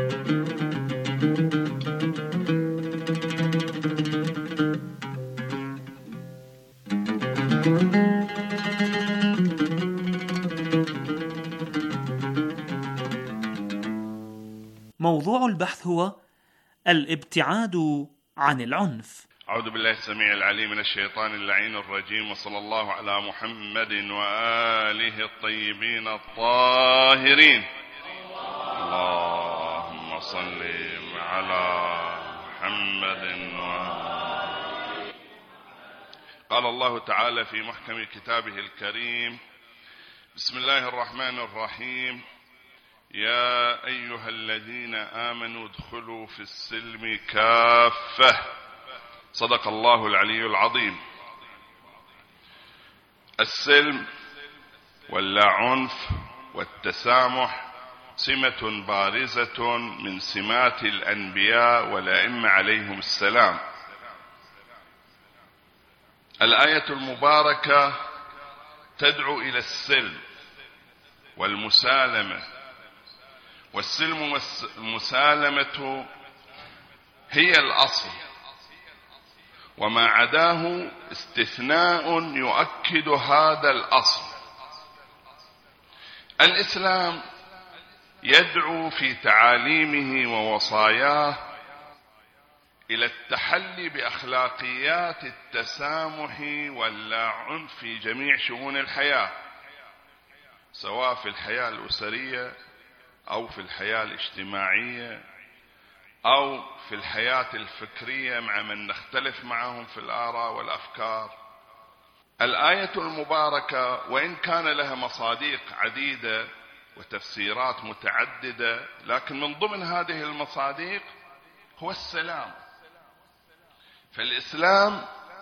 موضوع البحث هو الابتعاد عن العنف. أعوذ بالله السميع العليم من الشيطان اللعين الرجيم، وصلى الله على محمد وآله الطيبين الطاهرين. اللهم صل على محمد قال الله تعالى في محكم كتابه الكريم: بسم الله الرحمن الرحيم، يا أيها الذين آمنوا ادخلوا في السلم كافة. صدق الله العلي العظيم. السلم واللا عنف والتسامح سمة بارزة من سمات الأنبياء والأئمة عليهم السلام. الآية المباركة تدعو إلى السلم والمسالمة، والسلم والمسالمة هي الأصل، وما عداه استثناء يؤكد هذا الأصل. الإسلام يدعو في تعاليمه ووصاياه إلى التحلي بأخلاقيات التسامح واللا عنف في جميع شؤون الحياة، سواء في الحياة الأسرية أو في الحياة الاجتماعية أو في الحياة الفكرية مع من نختلف معهم في الآراء والأفكار. الآية المباركة وإن كان لها مصادق عديدة وتفسيرات متعددة، لكن من ضمن هذه المصادق هو السلام. فالإسلام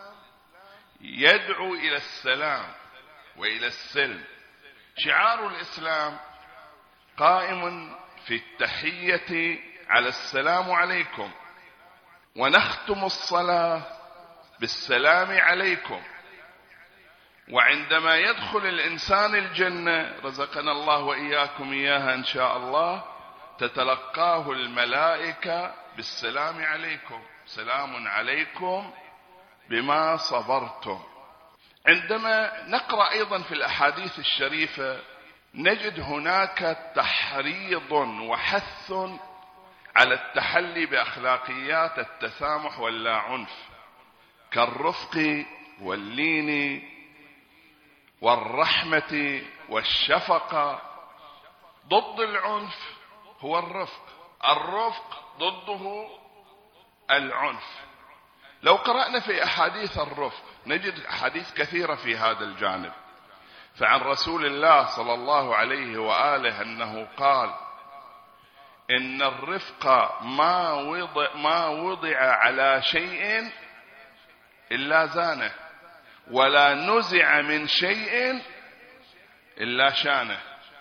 يدعو إلى السلام وإلى السلم. شعار الإسلام قائم في التحية على السلام عليكم، ونختم الصلاة بالسلام عليكم. وعندما يدخل الإنسان الجنة، رزقنا الله وإياكم إياها إن شاء الله، تتلقاه الملائكة بالسلام عليكم، سلام عليكم بما صبرتم. عندما نقرأ أيضا في الأحاديث الشريفة نجد هناك تحريض وحث على التحلي بأخلاقيات التسامح واللا عنف، كالرفق واللين والرحمة والشفقة. ضد العنف هو الرفق، الرفق ضده العنف. لو قرأنا في أحاديث الرفق نجد أحاديث كثيرة في هذا الجانب. فعن رسول الله صلى الله عليه وآله أنه قال: إن الرفق ما وضع على شيء إلا زانه، ولا نزع من شيء إلا شانه.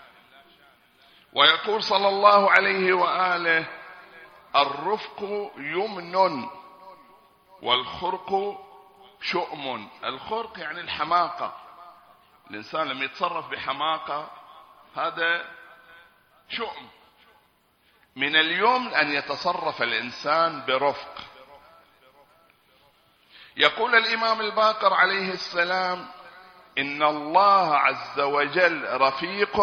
ويقول صلى الله عليه وآله: الرفق يمن والخرق شؤم. الخرق يعني الحماقة، الإنسان لما يتصرف بحماقة هذا شؤم. من اليمن أن يتصرف الإنسان برفق. يقول الإمام الباقر عليه السلام: إن الله عز وجل رفيق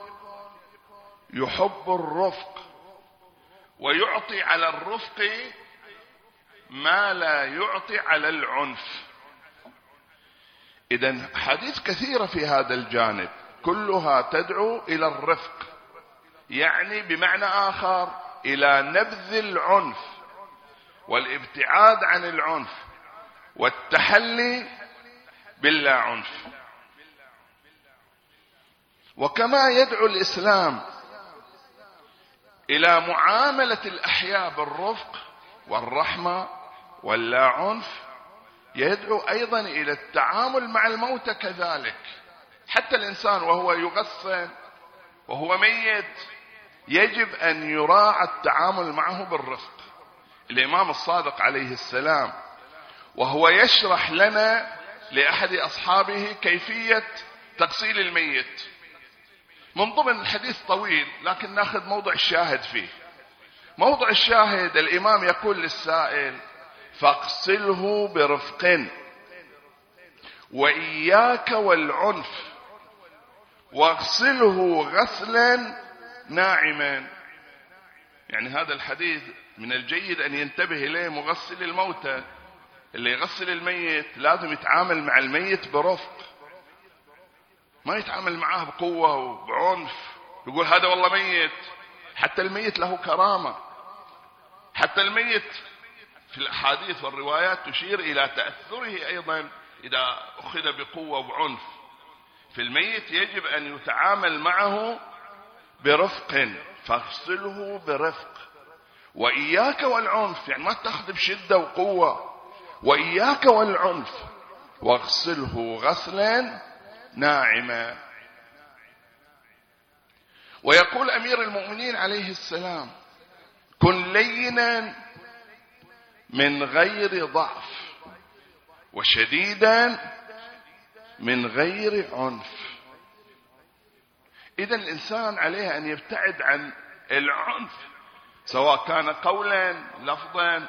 يحب الرفق، ويعطي على الرفق ما لا يعطي على العنف. إذن حديث كثيرة في هذا الجانب كلها تدعو إلى الرفق، يعني بمعنى آخر إلى نبذ العنف والابتعاد عن العنف والتحلي باللا عنف. وكما يدعو الإسلام إلى معاملة الأحياء بالرفق والرحمة واللا عنف، يدعو أيضا إلى التعامل مع الموتى كذلك. حتى الإنسان وهو يغسل وهو ميت يجب أن يراعى التعامل معه بالرفق. الإمام الصادق عليه السلام وهو يشرح لنا لأحد أصحابه كيفية تغسيل الميت، من ضمن الحديث طويل لكن ناخذ موضع الشاهد فيه. موضع الشاهد الإمام يقول للسائل: فاغسله برفق وإياك والعنف واغسله غسلا ناعما. يعني هذا الحديث من الجيد أن ينتبه إليه مغسل الموتى. اللي يغسل الميت لازم يتعامل مع الميت برفق، ما يتعامل معه بقوة وبعنف، يقول هذا والله ميت. حتى الميت له كرامة، حتى الميت في الأحاديث والروايات تشير إلى تأثره أيضا إذا أخذ بقوة وبعنف. في الميت يجب أن يتعامل معه برفق، فاغسله برفق وإياك والعنف، يعني ما تأخذ بشدة وقوة، وإياك والعنف واغسله غسلا ناعما. ويقول أمير المؤمنين عليه السلام: كن لينا من غير ضعف وشديدا من غير عنف. إذا الإنسان عليه أن يبتعد عن العنف، سواء كان قولا لفظا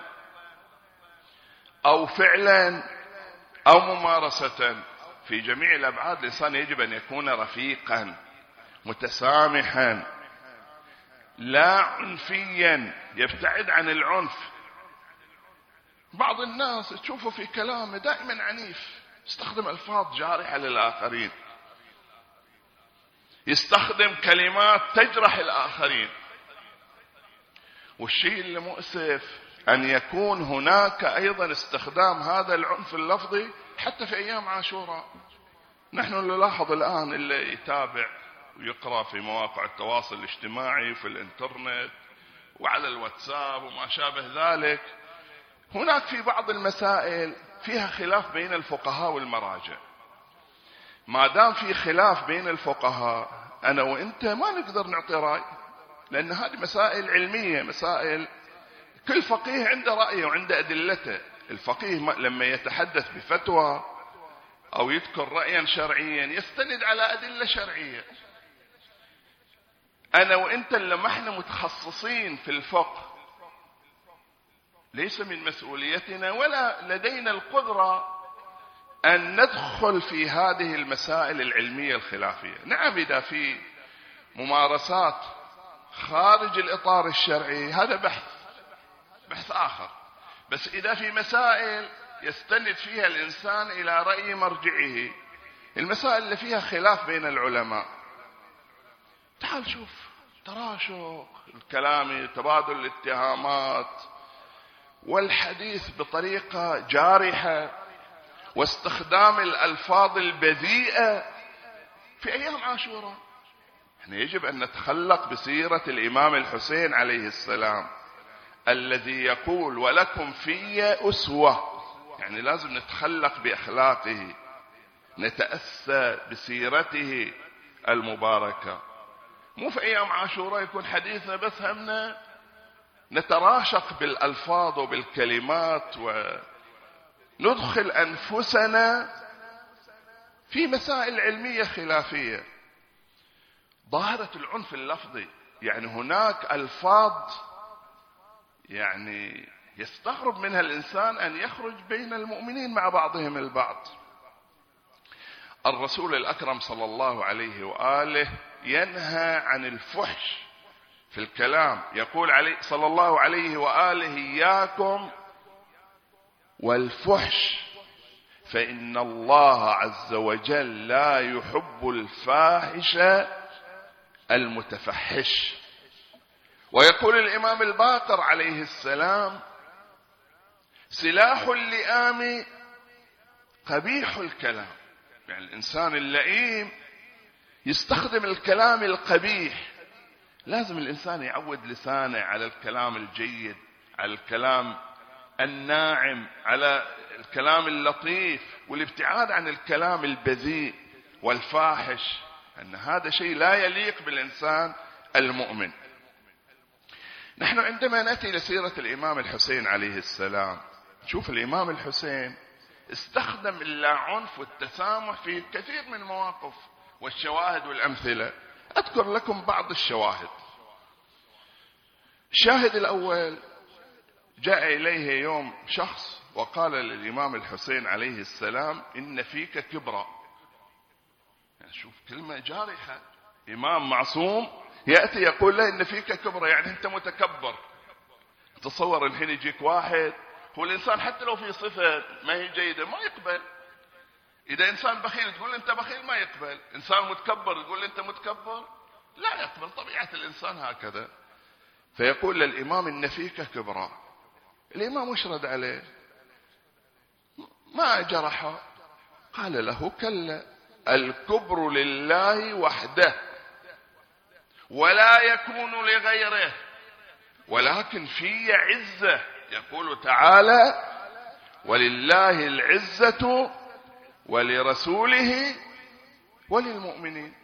أو فعلا أو ممارسة. في جميع الأبعاد الإنسان يجب أن يكون رفيقا متسامحا لا عنفيا، يبتعد عن العنف. بعض الناس تشوفه في كلامه دائما عنيف، يستخدم ألفاظ جارحة للآخرين، يستخدم كلمات تجرح الآخرين. والشيء اللي مؤسف أن يكون هناك أيضا استخدام هذا العنف اللفظي حتى في أيام عاشوراء. نحن نلاحظ الآن اللي يتابع ويقرأ في مواقع التواصل الاجتماعي وفي الإنترنت وعلى الواتساب وما شابه ذلك، هناك في بعض المسائل فيها خلاف بين الفقهاء والمراجع. ما دام في خلاف بين الفقهاء أنا وإنت ما نقدر نعطي رأي، لأن هذه مسائل علمية، مسائل كل فقيه عنده رأيه وعنده أدلته. الفقيه لما يتحدث بفتوى أو يذكر رأيا شرعيا يستند على أدلة شرعية. أنا وإنت لما احنا متخصصين في الفقه ليس من مسؤوليتنا ولا لدينا القدرة أن ندخل في هذه المسائل العلمية الخلافية. نعم إذا في ممارسات خارج الإطار الشرعي هذا بحث آخر، بس إذا في مسائل يستند فيها الإنسان إلى رأي مرجعه، المسائل اللي فيها خلاف بين العلماء، تعال شوف تراشق الكلام، تبادل الاتهامات والحديث بطريقة جارحة واستخدام الألفاظ البذيئة في أيام عاشوراء. احنا يجب أن نتخلق بسيرة الإمام الحسين عليه السلام الذي يقول ولكم في أسوة، يعني لازم نتخلق بأخلاقه، نتأسى بسيرته المباركة. مو في أيام عاشوراء يكون حديثنا بس همنا نتراشق بالألفاظ وبالكلمات وندخل أنفسنا في مسائل علمية خلافية. ظاهرة العنف اللفظي، يعني هناك ألفاظ يعني يستغرب منها الإنسان أن يخرج بين المؤمنين مع بعضهم البعض. الرسول الأكرم صلى الله عليه وآله ينهى عن الفحش في الكلام، يقول عليه صلى الله عليه وآله إياكم والفحش فإن الله عز وجل لا يحب الفاحش المتفحش. ويقول الإمام الباقر عليه السلام: سلاح اللئام قبيح الكلام. يعني الإنسان اللئيم يستخدم الكلام القبيح. لازم الإنسان يعود لسانه على الكلام الجيد، على الكلام الناعم، على الكلام اللطيف، والابتعاد عن الكلام البذيء والفاحش، أن هذا شيء لا يليق بالإنسان المؤمن. نحن عندما نأتي لسيرة الإمام الحسين عليه السلام، شوف الإمام الحسين استخدم اللاعنف والتسامح في كثير من المواقف والشواهد والأمثلة. أذكر لكم بعض الشواهد. الشاهد الأول: جاء إليه يوم شخص وقال للإمام الحسين عليه السلام: إن فيك كبرا. يعني شوف كلمة جارحة، إمام معصوم يأتي يقول له إن فيك كبرا، يعني أنت متكبر. تصور الحين يجيك واحد، هو الإنسان حتى لو في صفة ما هي جيدة ما يقبل. إذا إنسان بخيل تقول له أنت بخيل ما يقبل، إنسان متكبر تقول له أنت متكبر لا يقبل، طبيعة الإنسان هكذا. فيقول للإمام إن فيك كبرا. الإمام وش رد عليه؟ ما جرحه، قال له: كلا، الكبر لله وحده ولا يكون لغيره، ولكن في عزة. يقول تعالى: ولله العزة ولرسوله وللمؤمنين.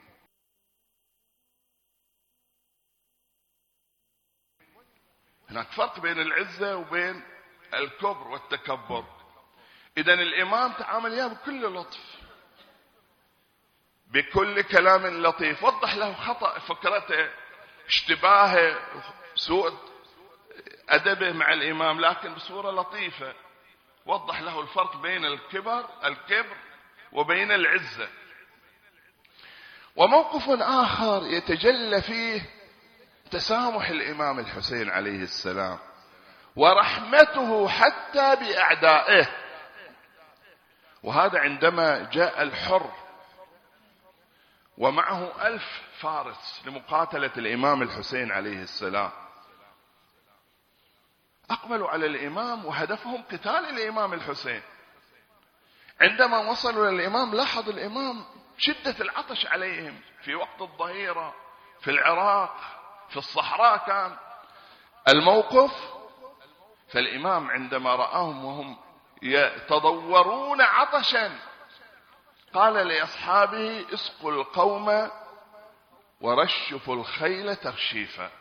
هناك فرق بين العزة وبين الكبر والتكبر. إذن الإمام تعامل إياه بكل لطف، بكل كلام لطيف، وضح له خطأ فكرته، اشتباهه، سوء أدبه مع الإمام، لكن بصورة لطيفة وضح له الفرق بين الكبر وبين العزة. وموقف آخر يتجلى فيه تسامح الإمام الحسين عليه السلام ورحمته حتى بأعدائه، وهذا عندما جاء الحر ومعه 1000 فارس لمقاتلة الإمام الحسين عليه السلام، أقبلوا على الإمام وهدفهم قتال الإمام الحسين. عندما وصلوا للإمام لاحظ الإمام شدة العطش عليهم في وقت الظهيرة في العراق، في الصحراء كان الموقف. فالإمام عندما رآهم وهم يتضورون عطشا قال لأصحابه: اسقوا القوم ورشفوا الخيل ترشيفا.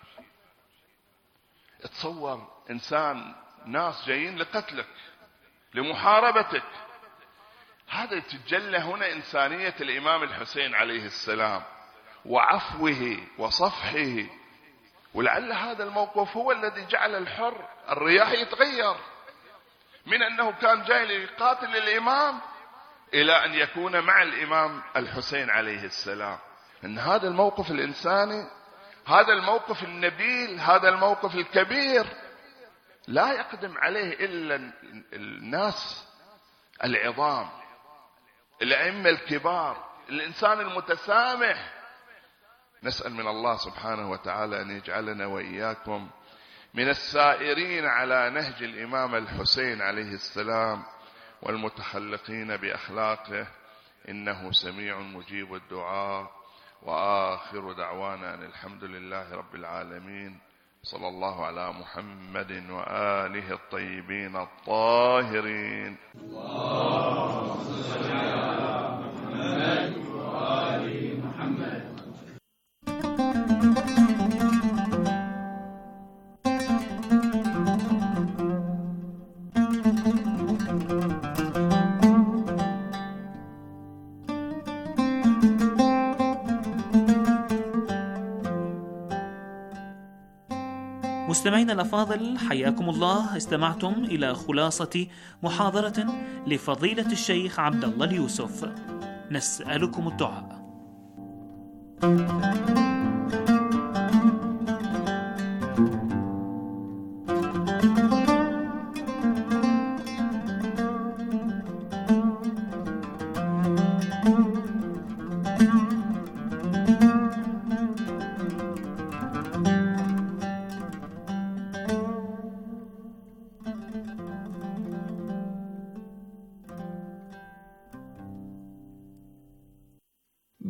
تصور إنسان، ناس جايين لقتلك لمحاربتك. هذا يتجلى هنا إنسانية الإمام الحسين عليه السلام وعفوه وصفحه. ولعل هذا الموقف هو الذي جعل الحر الرياح يتغير من أنه كان جاي ليقاتل الإمام إلى أن يكون مع الإمام الحسين عليه السلام. إن هذا الموقف الإنساني، هذا الموقف النبيل، هذا الموقف الكبير لا يقدم عليه إلا الناس العظام، الأئمة الكبار، الإنسان المتسامح. نسأل من الله سبحانه وتعالى أن يجعلنا وإياكم من السائرين على نهج الإمام الحسين عليه السلام والمتخلقين بأخلاقه، إنه سميع مجيب الدعاء. وآخر دعوانا أن الحمد لله رب العالمين، صلى الله على محمد وآله الطيبين الطاهرين. اللهم صل على محمد وآل محمد. مستمعينا الأفاضل، حياكم الله. استمعتم إلى خلاصة محاضرة لفضيلة الشيخ عبد الله اليوسف. نسألكم الدعاء.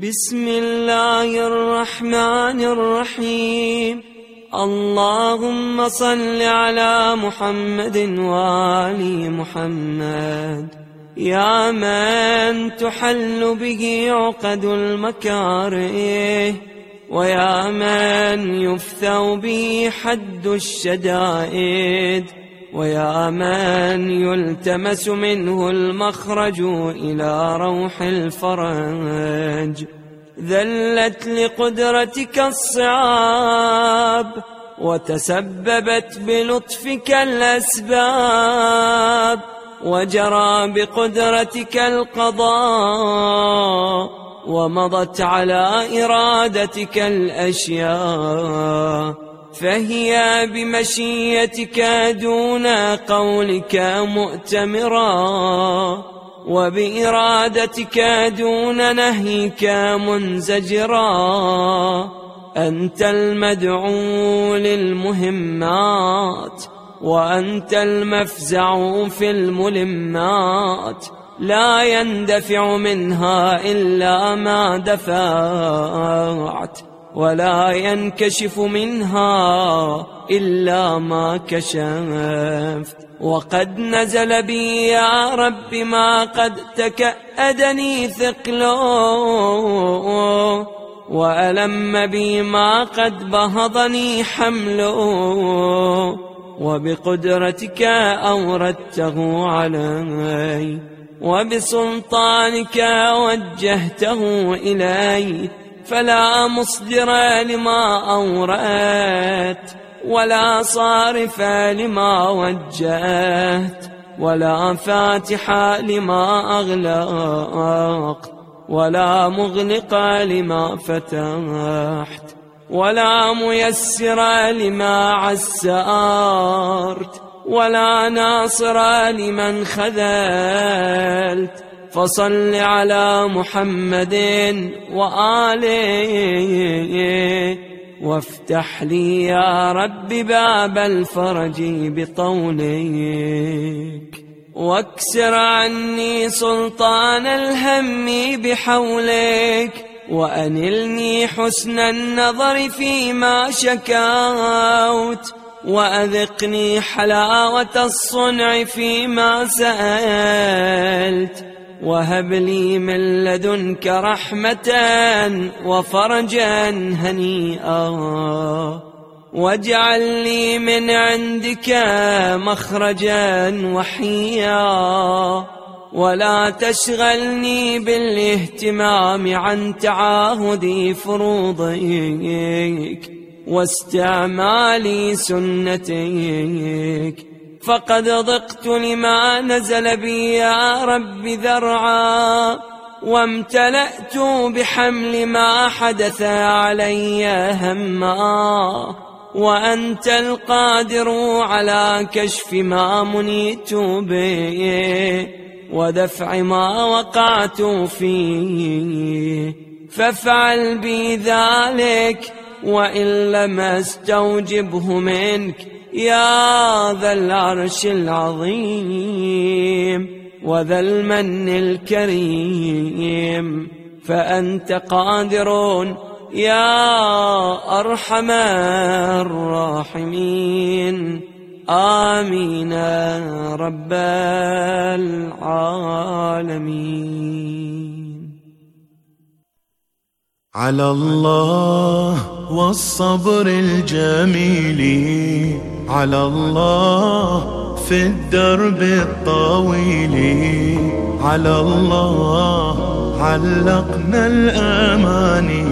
بسم الله الرحمن الرحيم. اللهم صل على محمد وآل محمد. يا من تحل به عقد المكاره، ويا من يفثو به حد الشدائد، ويا من يلتمس منه المخرج إلى روح الفرج. ذلت لقدرتك الصعاب، وتسببت بلطفك الأسباب، وجرى بقدرتك القضاء، ومضت على إرادتك الأشياء، فهي بمشيتك دون قولك مؤتمرا، وبإرادتك دون نهيك منزجرا. أنت المدعو للمهمات، وأنت المفزع في الملمات، لا يندفع منها إلا ما دفعت، ولا ينكشف منها إلا ما كشفت. وقد نزل بي يا رب ما قد تكأدني ثقله، وألم بي ما قد بهضني حمله، وبقدرتك أوردته علي، وبسلطانك وجهته إلي، فلا مصدر لما أوردت، ولا صارف لما وجهت، ولا فاتح لما أغلقت، ولا مغلق لما فتحت، ولا ميسر لما عسرت، ولا ناصر لمن خذلت. فصل على محمد وآله، وافتح لي يا رب باب الفرج بطولك، واكسر عني سلطان الهم بحولك، وأنلني حسن النظر فيما شكوت، وأذقني حلاوة الصنع فيما سألت، وهب لي من لدنك رحمة وفرجا هنيئا، واجعل لي من عندك مخرجا وحيا، ولا تشغلني بالاهتمام عن تعاهد فروضك واستعمال سنتك، فقد ضقت لما نزل بي يا رب ذرعا، وامتلأت بحمل ما حدث علي هما، وأنت القادر على كشف ما منيت به، ودفع ما وقعت فيه، فافعل بي ذلك، وإن لم استوجبه منك يا ذا العرش العظيم وذا المن الكريم، فأنت قادر يا أرحم الراحمين. آمين رب العالمين. على الله والصبر الجميل، على الله في الدرب الطويل، على الله علقنا الأماني.